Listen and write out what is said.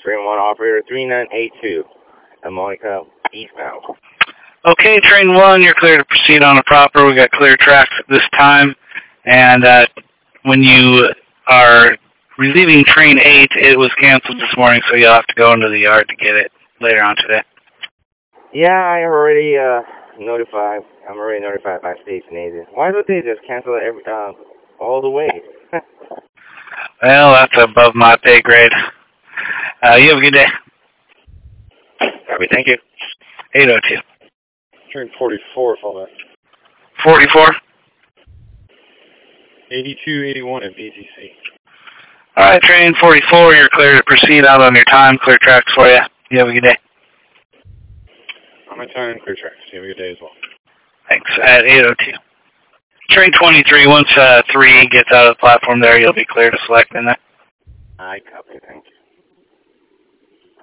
Train 1 operator 3982, Monica eastbound. Okay, Train 1, you're clear to proceed on the proper. We got clear tracks at this time. And when you are relieving Train 8, it was canceled this morning, so you'll have to go into the yard to get it later on today. Yeah, I already notified. I'm already notified by station agent. Why don't they just cancel it all the way? Well, that's above my pay grade. You have a good day. Copy, thank you. 802. Train 44, fallback. 44? 8281 at BTC. All right, Train 44, you're clear to proceed out on your time. Clear tracks for you. You have a good day. On my time, clear tracks. You have a good day as well. Thanks. At 802. Train 23, once 3 gets out of the platform there, you'll be clear to select in there. I copy, thank you.